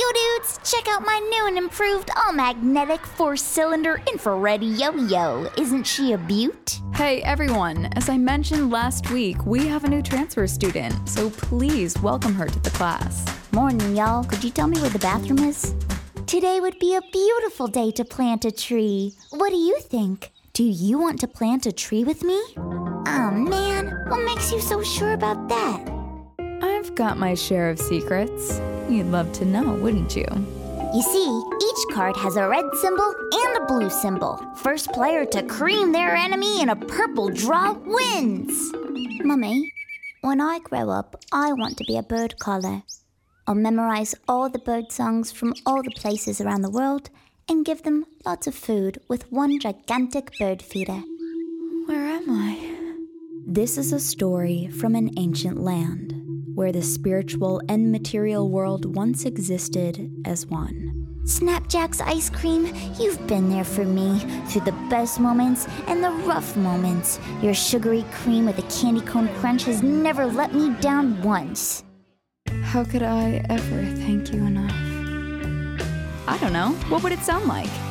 dudes! Check out my new and improved all-magnetic 4-cylinder infrared yo-yo. Isn't she a beaut? Hey everyone, as I mentioned last week, we have a new transfer student, so please welcome her to the class. Morning, y'all. Could you tell me where the bathroom is? Today would be a beautiful day to plant a tree. What do you think? Do you want to plant a tree with me? Oh man, what makes you so sure about that? I've got my share of secrets. You'd love to know, wouldn't you? You see, each card has a red symbol and a blue symbol. First player to cream their enemy in a purple draw wins. Mummy, when I grow up, I want to be a bird caller. I'll memorize all the bird songs from all the places around the world and give them lots of food with one gigantic bird feeder. Where am I? This is a story from an ancient land where the spiritual and material world once existed as one. Snapjack's ice cream, you've been there for me through the best moments and the rough moments. Your sugary cream with a candy cone crunch has never let me down once. How could I ever thank you enough? I don't know. What would it sound like?